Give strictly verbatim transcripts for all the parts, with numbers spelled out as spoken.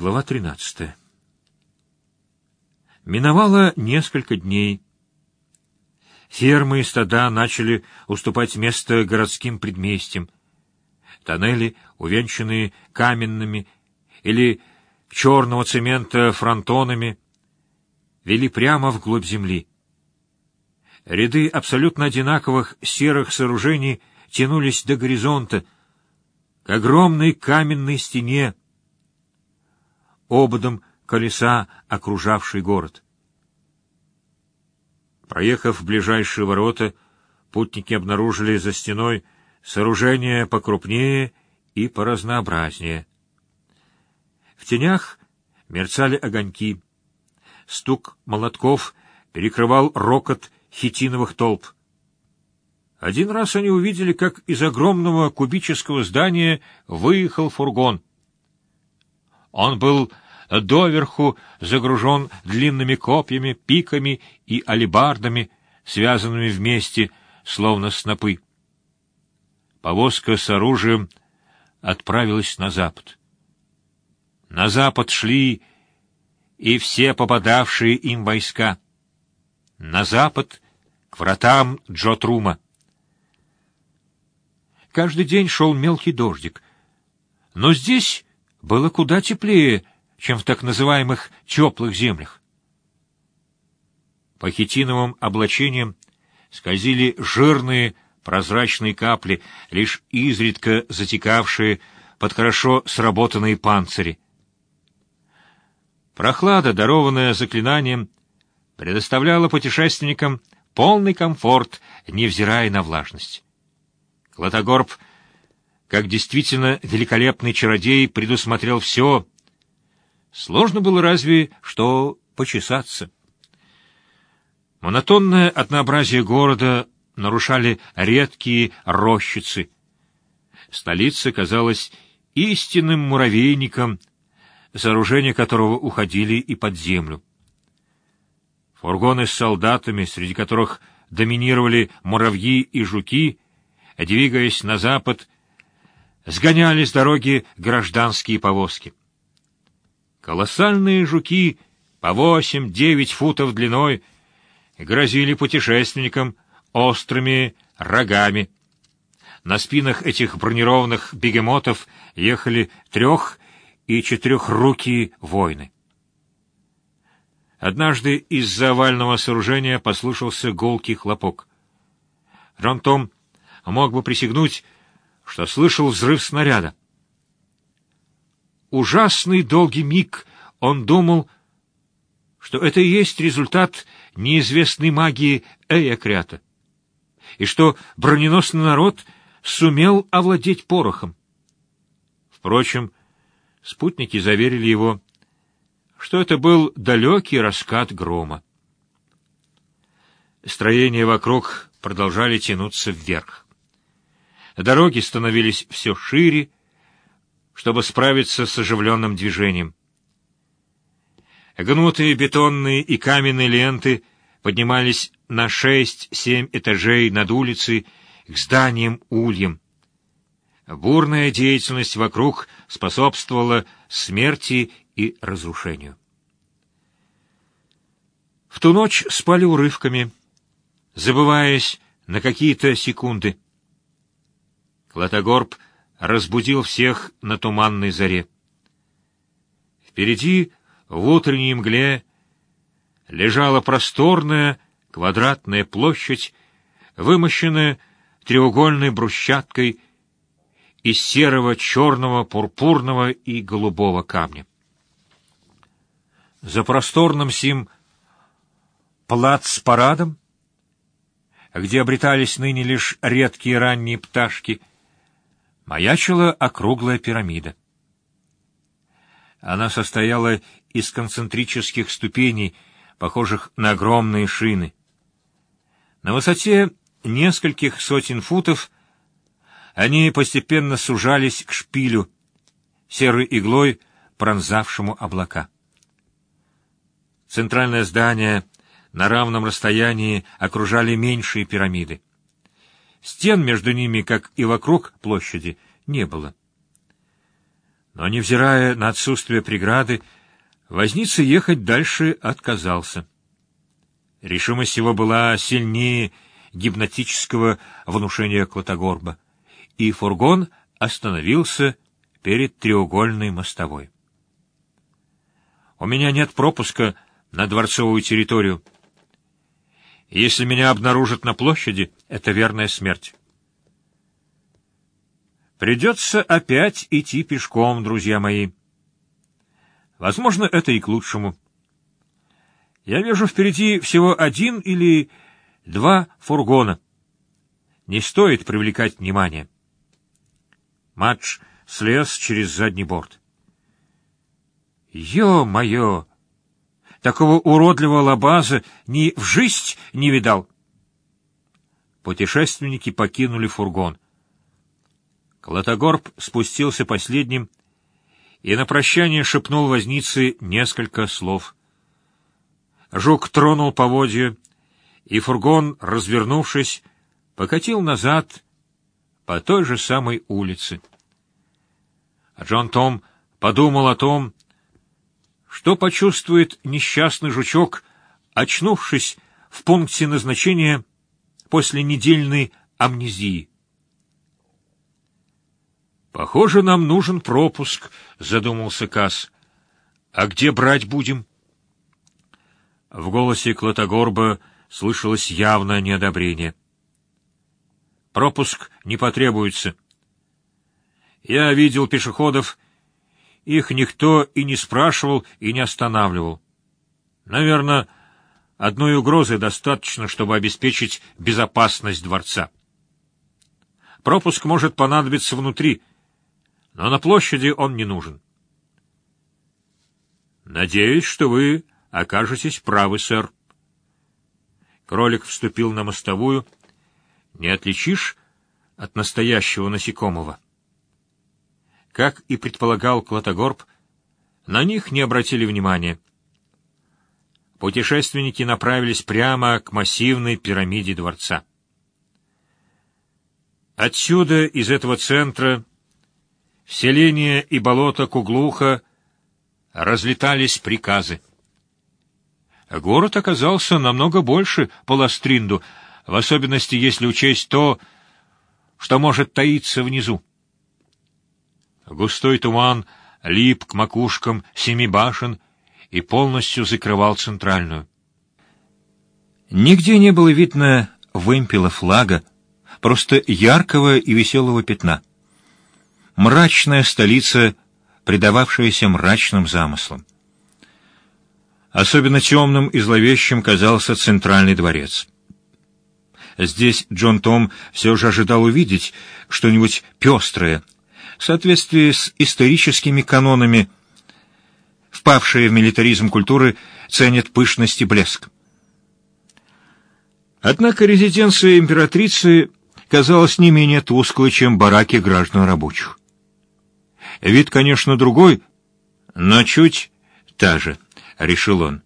Глава тринадцатая. Миновало несколько дней. Фермы и стада начали уступать место городским предместьям. Тоннели, увенчанные каменными или черного цемента фронтонами, вели прямо вглубь земли. Ряды абсолютно одинаковых серых сооружений тянулись до горизонта, к огромной каменной стене, ободом колеса, окружавший город. Проехав в ближайшие ворота, путники обнаружили за стеной сооружения покрупнее и поразнообразнее. В тенях мерцали огоньки. Стук молотков перекрывал рокот хитиновых толп. Один раз они увидели, как из огромного кубического здания выехал фургон. Он был доверху загружен длинными копьями, пиками и алебардами, связанными вместе, словно снопы. Повозка с оружием отправилась на запад. На запад шли и все попадавшие им войска. На запад — к вратам Джотрума. Каждый день шел мелкий дождик, но здесь было куда теплее, чем в так называемых теплых землях. По хитиновым облачениям скользили жирные прозрачные капли, лишь изредка затекавшие под хорошо сработанные панцири. Прохлада, дарованная заклинанием, предоставляла путешественникам полный комфорт, невзирая на влажность. Клотогорб, как действительно великолепный чародей, предусмотрел все. Сложно было разве что почесаться. Монотонное однообразие города нарушали редкие рощицы. Столица казалась истинным муравейником, сооружения которого уходили и под землю. Фургоны с солдатами, среди которых доминировали муравьи и жуки, двигаясь на запад, сгоняли с дороги гражданские повозки. Колоссальные жуки по восемь-девять футов длиной грозили путешественникам острыми рогами. На спинах этих бронированных бегемотов ехали трех- и четырехрукие воины. Однажды из-за овального сооружения послышался гулкий хлопок. Рон-Том мог бы присягнуть, что слышал взрыв снаряда. Ужасный долгий миг он думал, что это и есть результат неизвестной магии Эйокрята, и что броненосный народ сумел овладеть порохом. Впрочем, спутники заверили его, что это был далекий раскат грома. Строения вокруг продолжали тянуться вверх. Дороги становились все шире, чтобы справиться с оживленным движением. Гнутые бетонные и каменные ленты поднимались на шесть-семь этажей над улицей к зданиям-ульям. Бурная деятельность вокруг способствовала смерти и разрушению. В ту ночь спали урывками, забываясь на какие-то секунды. Клотогорб разбудил всех на туманной заре. Впереди, в утренней мгле, лежала просторная квадратная площадь, вымощенная треугольной брусчаткой из серого, черного, пурпурного и голубого камня. За просторным сим плац-парадом, где обретались ныне лишь редкие ранние пташки, маячила округлая пирамида. Она состояла из концентрических ступеней, похожих на огромные шины. На высоте нескольких сотен футов они постепенно сужались к шпилю, серой иглой, пронзавшему облака. Центральное здание на равном расстоянии окружали меньшие пирамиды. Стен между ними, как и вокруг площади, не было. Но, невзирая на отсутствие преграды, возница ехать дальше отказался. Решимость его была сильнее гипнотического внушения Клотогорба, и фургон остановился перед треугольной мостовой. «У меня нет пропуска на дворцовую территорию. Если меня обнаружат на площади, это верная смерть. Придется опять идти пешком, друзья мои. Возможно, это и к лучшему. Я вижу впереди всего один или два фургона. Не стоит привлекать внимание». Мадж слез через задний борт. «Ё-моё! Такого уродливого лабаза ни в жизнь не видал!» Путешественники покинули фургон. Клотогорб спустился последним и на прощание шепнул вознице несколько слов. Жук тронул поводья, и фургон, развернувшись, покатил назад по той же самой улице. А Джон Том подумал о том, что почувствует несчастный жучок, очнувшись в пункте назначения после недельной амнезии. «Похоже, нам нужен пропуск», — задумался Касс. «А где брать будем?» В голосе Клотогорба слышалось явное неодобрение. «Пропуск не потребуется. Я видел пешеходов, их никто и не спрашивал, и не останавливал. Наверное, одной угрозы достаточно, чтобы обеспечить безопасность дворца. Пропуск может понадобиться внутри, но на площади он не нужен». «Надеюсь, что вы окажетесь правы, сэр». Кролик вступил на мостовую. Не отличишь от настоящего насекомого. Как и предполагал Клотогорб, на них не обратили внимания. Путешественники направились прямо к массивной пирамиде дворца. Отсюда, из этого центра, в селение и болото Куглуха разлетались приказы. Город оказался намного больше Поластринду, в особенности если учесть то, что может таиться внизу. Густой туман лип к макушкам семи башен и полностью закрывал центральную. Нигде не было видно вымпела флага, просто яркого и веселого пятна. Мрачная столица, предававшаяся мрачным замыслам. Особенно темным и зловещим казался центральный дворец. Здесь Джон Том все же ожидал увидеть что-нибудь пестрое, в соответствии с историческими канонами. Впавшие в милитаризм культуры ценят пышность и блеск. Однако резиденция императрицы казалась не менее тусклой, чем бараки граждан рабочих. Вид, конечно, другой, но чуть та же, — решил он.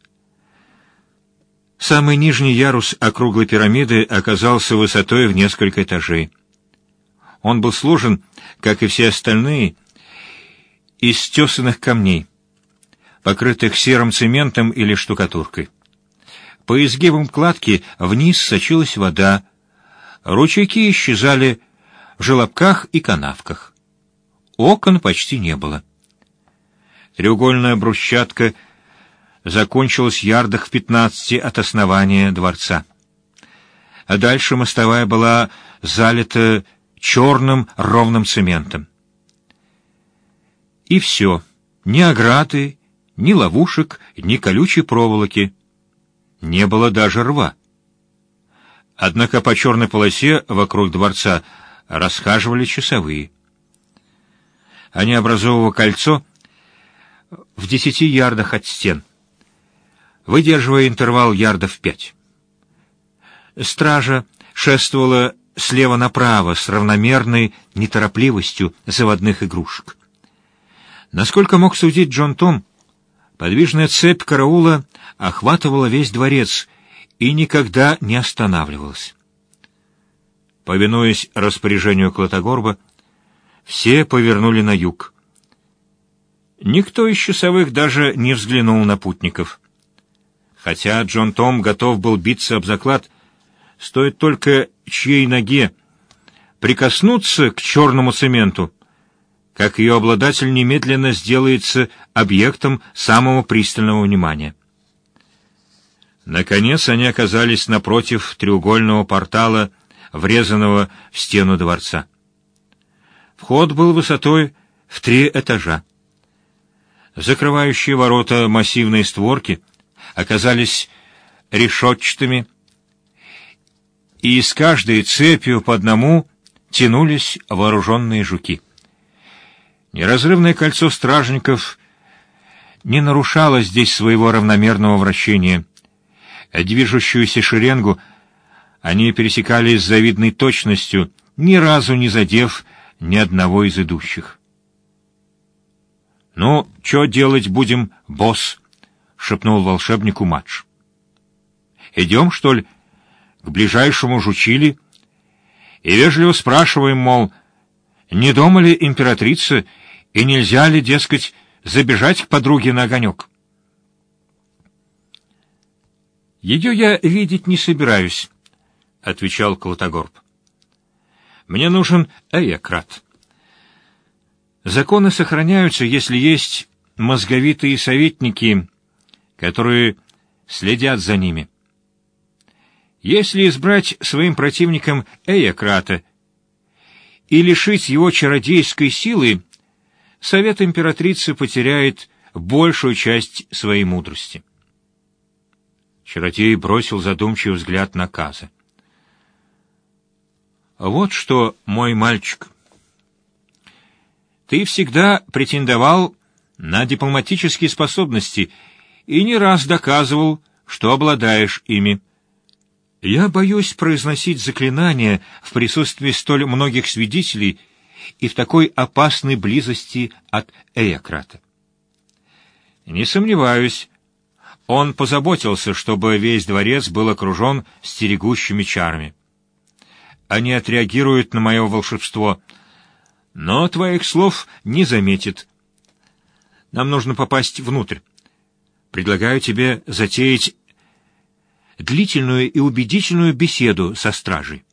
Самый нижний ярус округлой пирамиды оказался высотой в несколько этажей. Он был сложен, как и все остальные, из тесаных камней, покрытых серым цементом или штукатуркой. По изгибам кладки вниз сочилась вода, ручейки исчезали в желобках и канавках. Окон почти не было. Треугольная брусчатка закончилась ярдах в пятнадцати от основания дворца. А дальше мостовая была залита черным ровным цементом. И все. Ни ограды, ни ловушек, ни колючей проволоки. Не было даже рва. Однако по черной полосе вокруг дворца расхаживали часовые. Они образовывали кольцо в десяти ярдах от стен, выдерживая интервал ярдов пять. Стража шествовала слева направо с равномерной неторопливостью заводных игрушек. Насколько мог судить Джон Том, подвижная цепь караула охватывала весь дворец и никогда не останавливалась. Повинуясь распоряжению Клотогорба, все повернули на юг. Никто из часовых даже не взглянул на путников. Хотя Джон Том готов был биться об заклад, стоит только чьей ноге прикоснуться к черному цементу, как ее обладатель немедленно сделается объектом самого пристального внимания. Наконец они оказались напротив треугольного портала, врезанного в стену дворца. Вход был высотой в три этажа. Закрывающие ворота массивные створки оказались решетчатыми, и с каждой цепью по одному тянулись вооруженные жуки. Неразрывное кольцо стражников не нарушало здесь своего равномерного вращения, а движущуюся шеренгу они пересекали с завидной точностью, ни разу не задев ни одного из идущих. «Ну, что делать будем, босс?» — шепнул волшебнику Мадж. «Идем, что ли, к ближайшему жучили и вежливо спрашиваем, мол, не дома ли императрица и нельзя ли, дескать, забежать к подруге на огонек?» «Ее я видеть не собираюсь», — отвечал Клотогорб. «Мне нужен Эякрат. Законы сохраняются, если есть мозговитые советники, которые следят за ними. Если избрать своим противником Эякрата и лишить его чародейской силы, совет императрицы потеряет большую часть своей мудрости». Чародей бросил задумчивый взгляд на Каза. «Вот что, мой мальчик, ты всегда претендовал на дипломатические способности и не раз доказывал, что обладаешь ими. Я боюсь произносить заклинания в присутствии столь многих свидетелей и в такой опасной близости от Эякрата. Не сомневаюсь, он позаботился, чтобы весь дворец был окружен стерегущими чарами. Они отреагируют на мое волшебство, но твоих слов не заметит. Нам нужно попасть внутрь. Предлагаю тебе затеять длительную и убедительную беседу со стражей.